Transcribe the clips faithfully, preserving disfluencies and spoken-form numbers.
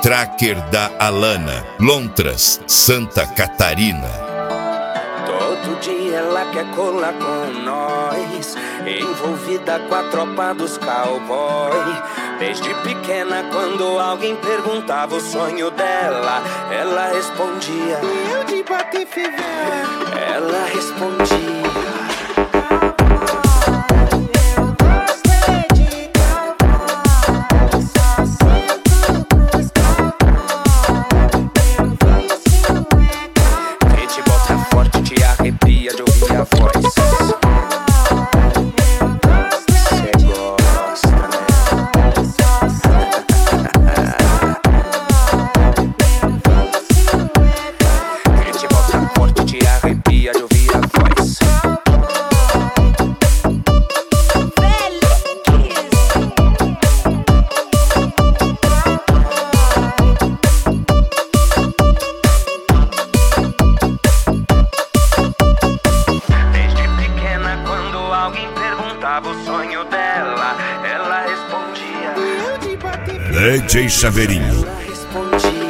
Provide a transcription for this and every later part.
tracker da Alana, Lontras, Santa Catarina. Todo dia ela quer colar com nós, envolvida com a tropa dos cowboy. Desde pequena, quando alguém perguntava o sonho dela, ela respondia: eu de Patife velho. Ela respondia: o sonho dela, ela respondia: D J Chaveirinho. Ela respondia.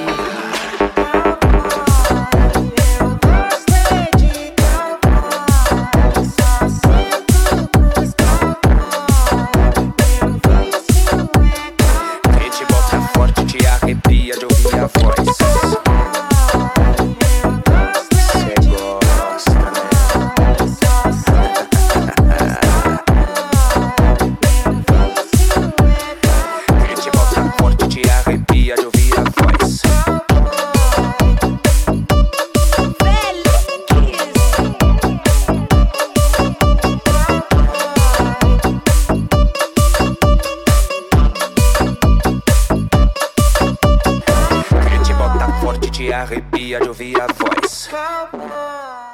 Quem te bota forte te arrepia de ouvir a voz. Te arrepia de ouvir a voz.